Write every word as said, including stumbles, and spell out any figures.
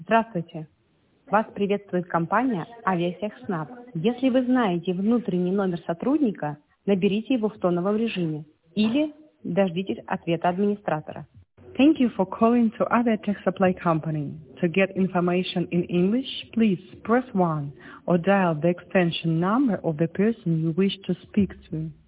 Здравствуйте! Вас приветствует компания Aviasech снап. Если вы знаете внутренний номер сотрудника, наберите его в тоновом режиме или дождитесь ответа администратора. Thank you for calling to Aviasech Supply Company. To get information in English, please press one or dial the extension number of the person you wish to speak to.